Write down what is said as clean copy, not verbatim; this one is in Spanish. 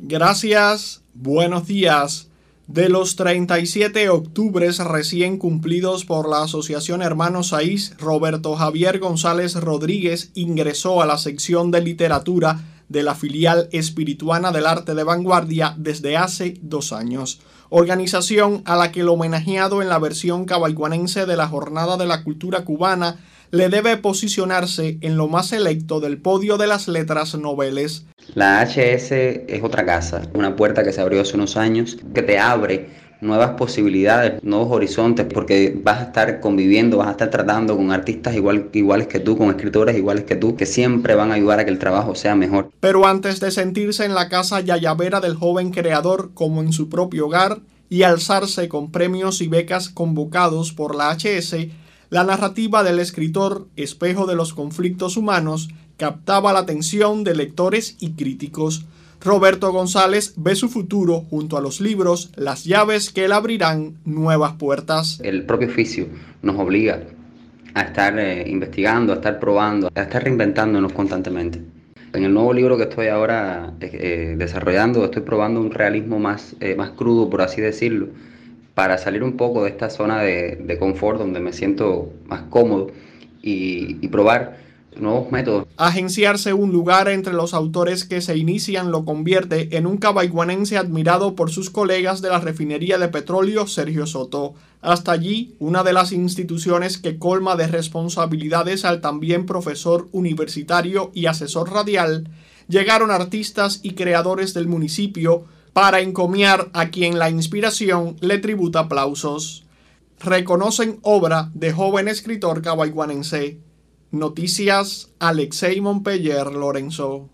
Gracias, buenos días. De los 37 octubres recién cumplidos por la Asociación Hermanos Saiz, Roberto Javier González Rodríguez ingresó a la sección de literatura de la filial espirituana del Arte de Vanguardia desde hace 2 años, organización a la que el homenajeado en la versión cabalguanense de la Jornada de la Cultura Cubana le debe posicionarse en lo más selecto del podio de las letras noveles. La HS es otra casa, una puerta que se abrió hace unos años, que te abre nuevas posibilidades, nuevos horizontes, porque vas a estar conviviendo, vas a estar tratando con artistas iguales que tú, con escritores iguales que tú, que siempre van a ayudar a que el trabajo sea mejor. Pero antes de sentirse en la casa yayavera del joven creador como en su propio hogar y alzarse con premios y becas convocados por la HS, la narrativa del escritor, espejo de los conflictos humanos, captaba la atención de lectores y críticos. Roberto González ve su futuro junto a los libros, las llaves que le abrirán nuevas puertas. El propio oficio nos obliga a estar investigando, a estar probando, a estar reinventándonos constantemente. En el nuevo libro que estoy ahora desarrollando, estoy probando un realismo más crudo, por así decirlo, para salir un poco de esta zona de confort donde me siento más cómodo y probar nuevos métodos. Agenciarse un lugar entre los autores que se inician lo convierte en un cabaiguanense admirado por sus colegas de la refinería de petróleo Sergio Soto. Hasta allí, una de las instituciones que colma de responsabilidades al también profesor universitario y asesor radial, llegaron artistas y creadores del municipio para encomiar a quien la inspiración le tributa aplausos. Reconocen obra de joven escritor cabaiguanense. Noticias, Alexei Montpeller Lorenzo.